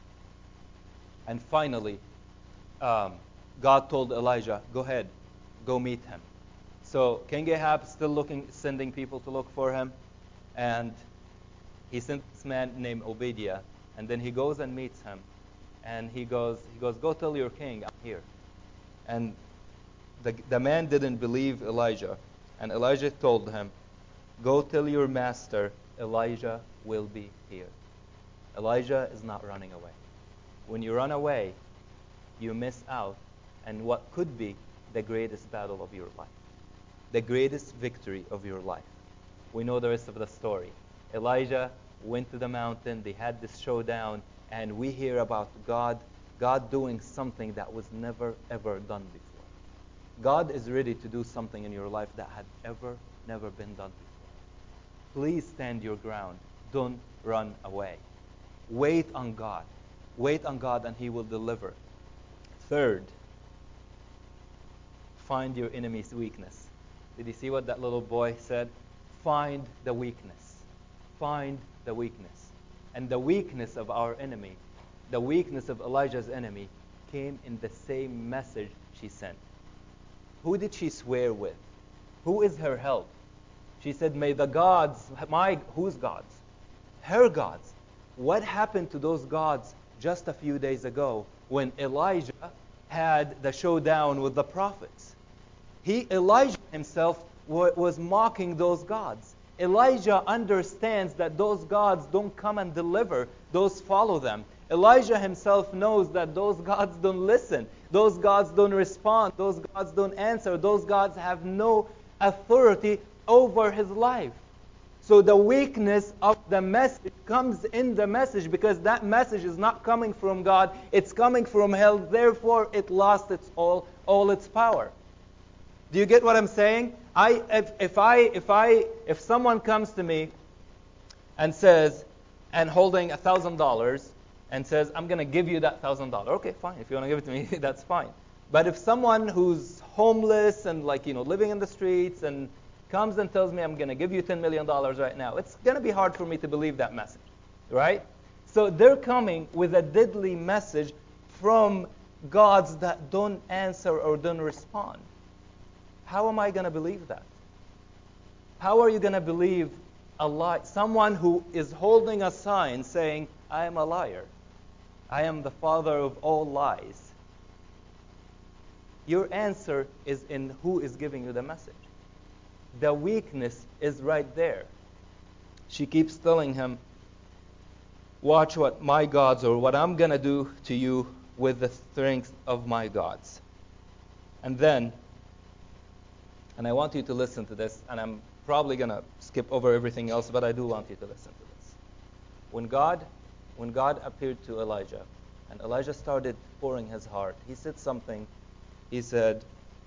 and finally, um, God told Elijah, go ahead, go meet him. So King Ahab still looking, sending people to look for him, and he sent this man named Obadiah, and then he goes and meets him, and he goes, he goes, go tell your king I'm here. And the, the man didn't believe Elijah, and Elijah told him, go tell your master Elijah will be here. Elijah is not running away. When you run away, you miss out on what could be the greatest battle of your life, the greatest victory of your life. We know the rest of the story. Elijah went to the mountain, they had this showdown, and we hear about God, God doing something that was never, ever done before. God is ready to do something in your life that had ever, never been done before. Please stand your ground. Don't run away. Wait on God. Wait on God and He will deliver. Third, find your enemy's weakness. Did you see what that little boy said? Find the weakness. Find the weakness. And the weakness of our enemy, the weakness of Elijah's enemy, came in the same message she sent. Who did she swear with? Who is her help? She said, may the gods, my, whose gods? Her gods. What happened to those gods just a few days ago when Elijah had the showdown with the prophets? He, Elijah himself, was mocking those gods. Elijah understands that those gods don't come and deliver, those follow them. Elijah himself knows that those gods don't listen, those gods don't respond, those gods don't answer, those gods have no authority over his life. So the weakness of the message comes in the message because that message is not coming from God, it's coming from hell, therefore it lost its all, all its power. Do you get what I'm saying? I, if, if I, if I, if someone comes to me and says, and holding a thousand dollars, and says, I'm going to give you that thousand dollars. Okay, fine. If you want to give it to me, that's fine. But if someone who's homeless and like, you know, living in the streets and comes and tells me I'm going to give you ten million dollars right now, it's going to be hard for me to believe that message, right? So they're coming with a deadly message from gods that don't answer or don't respond. How am I going to believe that? How are you going to believe a lie? Someone who is holding a sign saying, I am a liar. I am the father of all lies. Your answer is in who is giving you the message. The weakness is right there. She keeps telling him, watch what my gods or what I'm going to do to you with the strength of my gods. And then, and I want you to listen to this, and I'm probably going to skip over everything else, but I do want you to listen to this. When God, when God appeared to Elijah, and Elijah started pouring his heart, he said something. He said,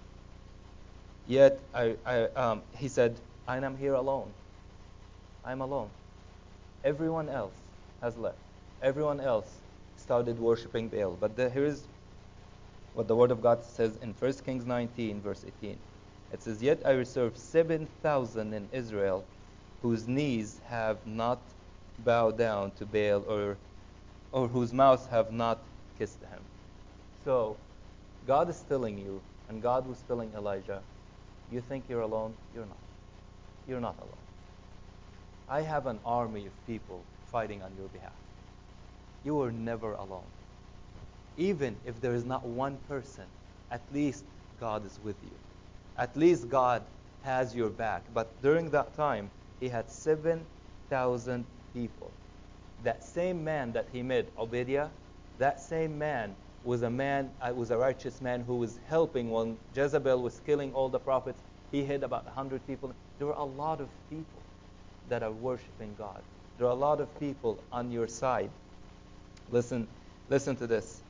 "Yet I, I um, he said, I am here alone. I am alone. Everyone else has left. Everyone else started worshiping Baal." But the, here's what the Word of God says in First Kings nineteen, verse eighteen. It says, "Yet I reserve seven thousand in Israel, whose knees have not bowed down to Baal, or, or whose mouths have not kissed him." So, God is telling you, and God was telling Elijah, you think you're alone? You're not. You're not alone. I have an army of people fighting on your behalf. You are never alone. Even if there is not one person, at least God is with you. At least God has your back. But during that time, he had seven thousand people. That same man that he met, Obadiah, that same man was a man, uh, was a righteous man who was helping when Jezebel was killing all the prophets. He had about one hundred people. There were a lot of people that are worshiping God. There are a lot of people on your side. Listen, listen to this.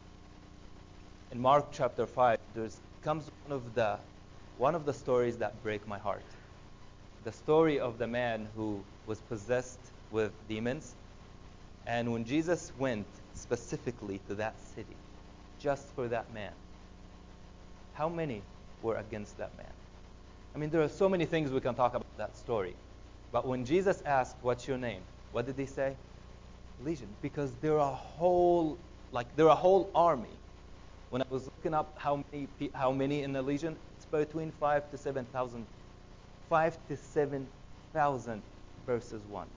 In Mark chapter five, there comes one of the one of the stories that break my heart. The story of the man who was possessed with demons. And when Jesus went specifically to that city, just for that man, how many were against that man? I mean, there are so many things we can talk about that story. But when Jesus asked, "What's your name?" what did he say? Legion. Because there are a whole, like, there are a whole army. When I was looking up how many, how many in the legion, it's between five to seven thousand. Five to seven thousand versus one.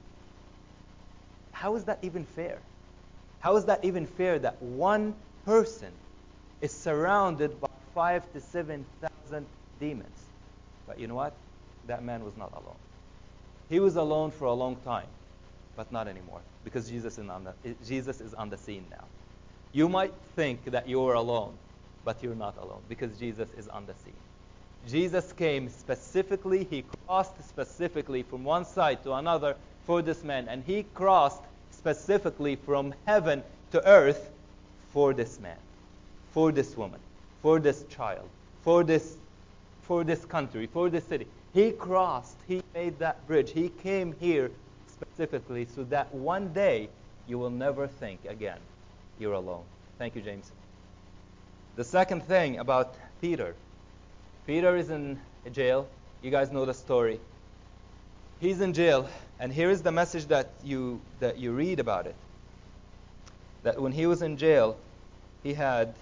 How is that even fair? How is that even fair that one person is surrounded by five to seven thousand demons? But you know what? That man was not alone. He was alone for a long time, but not anymore, because Jesus is on the, Jesus is on the scene now. You might think that you're alone, but you're not alone, because Jesus is on the scene. Jesus came specifically, he crossed specifically from one side to another for this man, and he crossed specifically from heaven to earth for this man, for this woman, for this child, for this for this country, for this city. He crossed, he made that bridge. He came here specifically so that one day you will never think again you're alone. Thank you, James. The second thing about Peter. Peter is in jail. You guys know the story. He's in jail, and here is the message that you that you read about it. That when he was in jail, he had,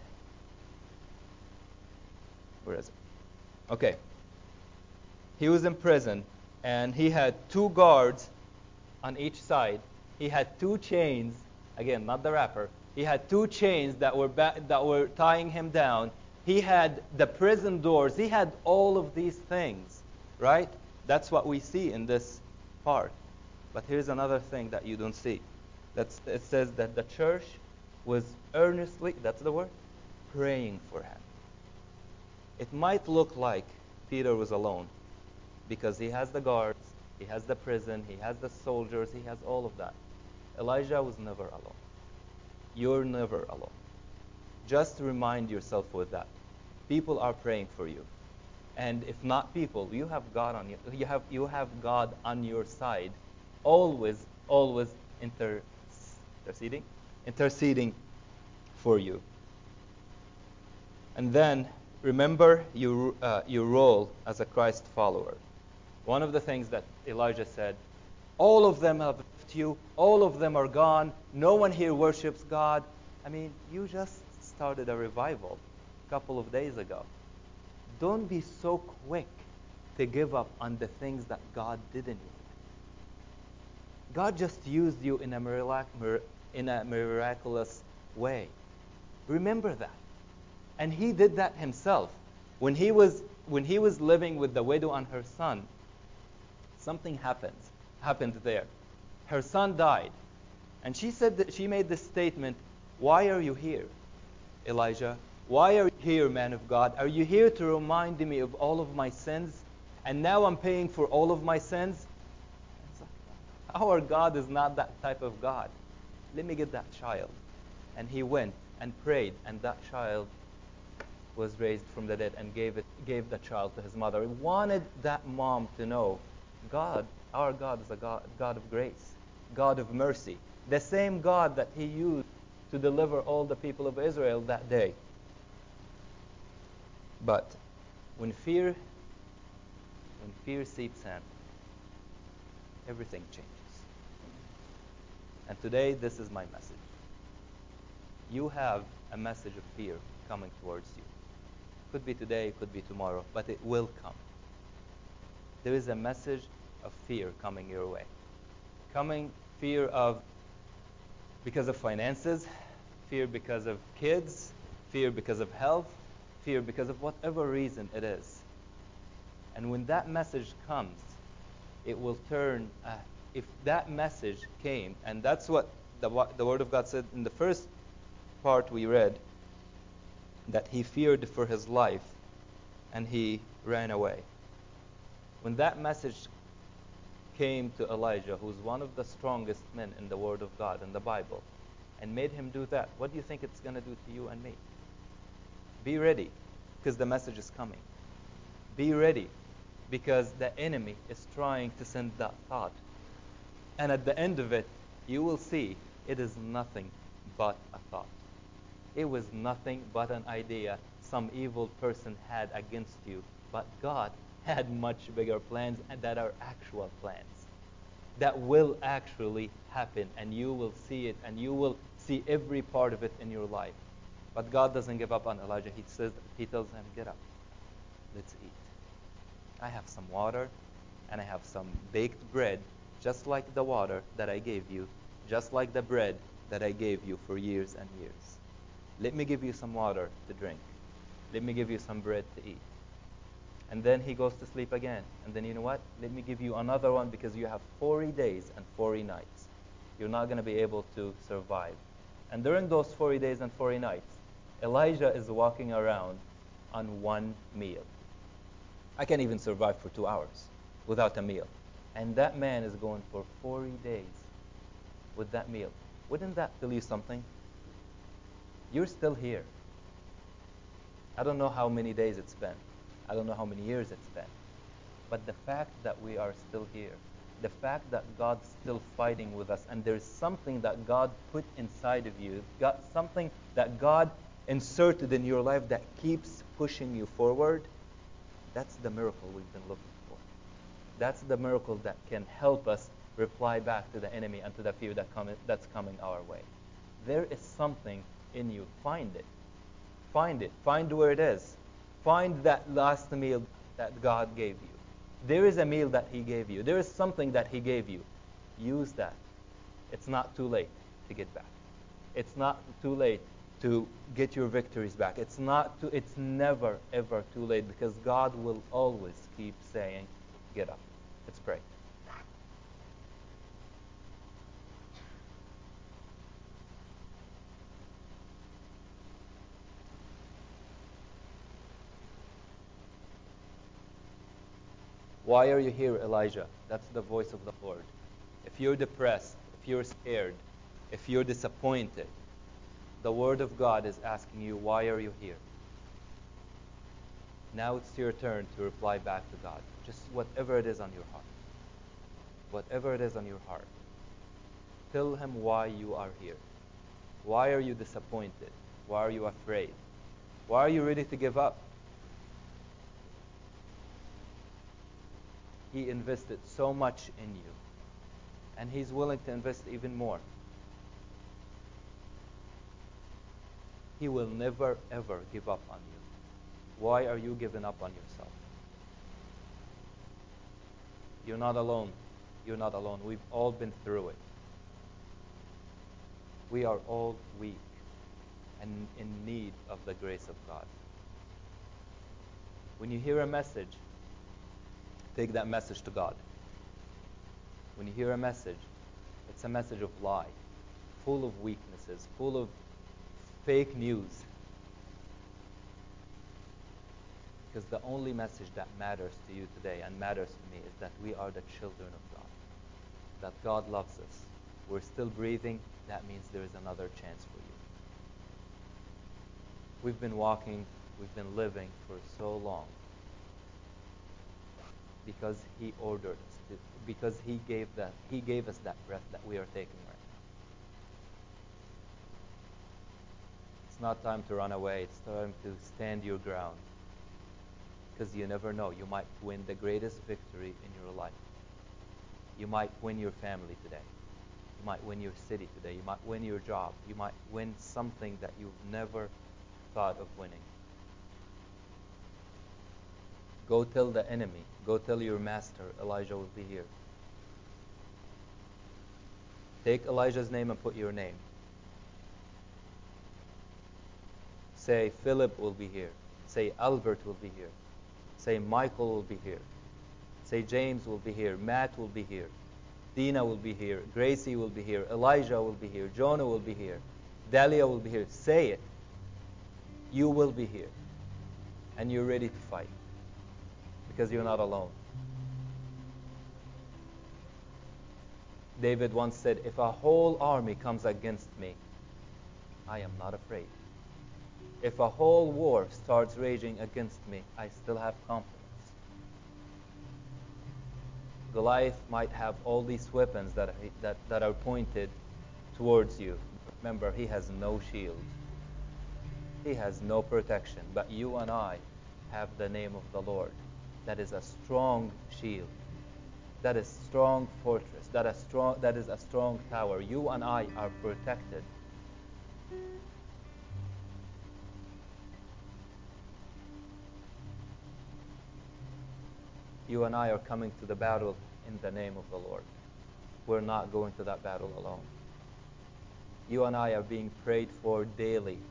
where is it? Okay. He was in prison, and he had two guards on each side. He had two chains, again, not the wrapper. He had two chains that were ba- that were tying him down. He had the prison doors. He had all of these things, right? That's what we see in this part. But here's another thing that you don't see. That's, it says that the church was earnestly, that's the word, praying for him. It might look like Peter was alone because he has the guards, he has the prison, he has the soldiers, he has all of that. Elijah was never alone. You're never alone. Just remind yourself with that. People are praying for you. And if not people, you have God on you. You have you have God on your side, always, always inter, interceding, interceding for you. And then remember your uh, your role as a Christ follower. One of the things that Elijah said, all of them have left you, all of them are gone. No one here worships God. I mean, you just started a revival a couple of days ago. Don't be so quick to give up on the things that God did in you. God just used you in a, mirac- in a miraculous way. Remember that. And he did that himself. When he was when he was living with the widow and her son, something happened, happened there. Her son died. And she said that she made this statement, "Why are you here, Elijah? Why are you here, man of God? Are you here to remind me of all of my sins? And now I'm paying for all of my sins?" Our God is not that type of God. let me get that child. And he went and prayed, and that child was raised from the dead and gave it gave the child to his mother. He wanted that mom to know, God, our God is a God, God of grace, God of mercy. The same God that he used to deliver all the people of Israel that day. But when fear when fear seeps in, everything changes. And today, this is my message. You have a message of fear coming towards you. Could be today, could be tomorrow, but it will come. There is a message of fear coming your way. Coming fear of because of finances, fear because of kids, fear because of health, fear because of whatever reason it is. And when that message comes, it will turn, uh, if that message came, and that's what the, the Word of God said in the first part we read, that he feared for his life and he ran away. When that message came to Elijah, who's one of the strongest men in the Word of God in the Bible, and made him do that, what do you think it's going to do to you and me? Be ready, because the message is coming. Be ready, because the enemy is trying to send that thought. And at the end of it, you will see it is nothing but a thought. It was nothing but an idea some evil person had against you. But God had much bigger plans, and that are actual plans that will actually happen, and you will see it, and you will see every part of it in your life. But God doesn't give up on Elijah. He says, he tells him, get up, let's eat. I have some water, and I have some baked bread, just like the water that I gave you, just like the bread that I gave you for years and years. Let me give you some water to drink. Let me give you some bread to eat. And then he goes to sleep again. And then, you know what? Let me give you another one, because you have forty days and forty nights. You're not going to be able to survive. And during those forty days and forty nights, Elijah is walking around on one meal. I can't even survive for two hours without a meal. And that man is going for forty days with that meal. Wouldn't that tell you something? You're still here. I don't know how many days it's been. I don't know how many years it's been. But the fact that we are still here, the fact that God's still fighting with us, and there's something that God put inside of you, got something that God inserted in your life that keeps pushing you forward, that's the miracle we've been looking for. That's the miracle that can help us reply back to the enemy and to the fear that com- that's coming our way. There is something in you. Find it. Find it. Find where it is. Find that last meal that God gave you. There is a meal that he gave you. There is something that he gave you. Use that. It's not too late to get back. It's not too late to get your victories back. It's not too, it's never ever too late, because God will always keep saying, get up. Let's pray. Why are you here, Elijah? That's the voice of the Lord. If you're depressed, if you're scared, if you're disappointed, the Word of God is asking you, why are you here? Now it's your turn to reply back to God. Just whatever it is on your heart. Whatever it is on your heart. Tell him why you are here. Why are you disappointed? Why are you afraid? Why are you ready to give up? He invested so much in you, and he's willing to invest even more. He will never, ever give up on you. Why are you giving up on yourself? You're not alone. You're not alone. We've all been through it. We are all weak and in need of the grace of God. When you hear a message, take that message to God. When you hear a message, it's a message of lie, full of weaknesses, full of fake news. Because the only message that matters to you today and matters to me is that we are the children of God, that God loves us, we're still breathing, that means there is another chance for you. We've been walking, we've been living for so long because He ordered us to, because He gave that, He gave us that breath that we are taking right now. It's not time to run away. It's time to stand your ground. Because you never know. You might win the greatest victory in your life. You might win your family today. You might win your city today. You might win your job. You might win something that you've never thought of winning. Go tell the enemy. Go tell your master, Elijah will be here. Take Elijah's name and put your name. Say, Philip will be here. Say, Albert will be here. Say, Michael will be here. Say, James will be here. Matt will be here. Dina will be here. Gracie will be here. Elijah will be here. Jonah will be here. Dahlia will be here. Say it. You will be here. And you're ready to fight. Because you're not alone. David once said, if a whole army comes against me, I am not afraid. If a whole war starts raging against me, I still have confidence. Goliath might have all these weapons that, that, that are pointed towards you. Remember, he has no shield. He has no protection. But you and I have the name of the Lord. That is a strong shield. That is a strong fortress. That is, strong, that is a strong tower. You and I are protected. You and I are coming to the battle in the name of the Lord. We're not going to that battle alone. You and I are being prayed for daily.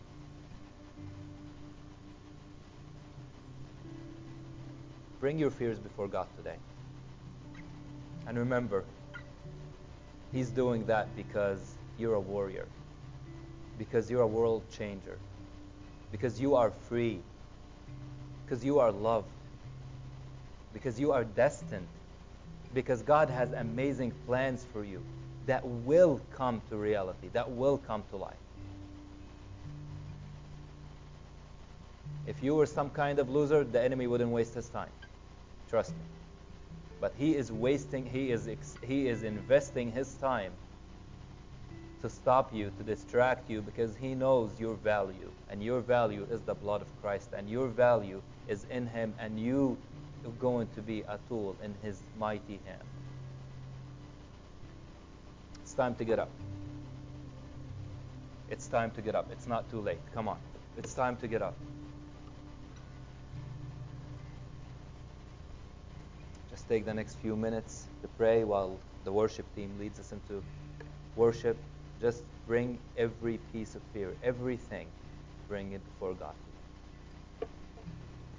Bring your fears before God today. And remember, He's doing that because you're a warrior. Because you're a world changer. Because you are free. Because you are loved. Because you are destined. Because God has amazing plans for you that will come to reality, that will come to life. If you were some kind of loser, the enemy wouldn't waste his time. Trust me. But he is wasting, he is, he is investing his time to stop you, to distract you, because he knows your value. And your value is the blood of Christ. And your value is in Him. And you are going to be a tool in His mighty hand. It's time to get up. It's time to get up. It's not too late. Come on. It's time to get up. Just take the next few minutes to pray while the worship team leads us into worship. Just bring every piece of fear, everything, bring it before God.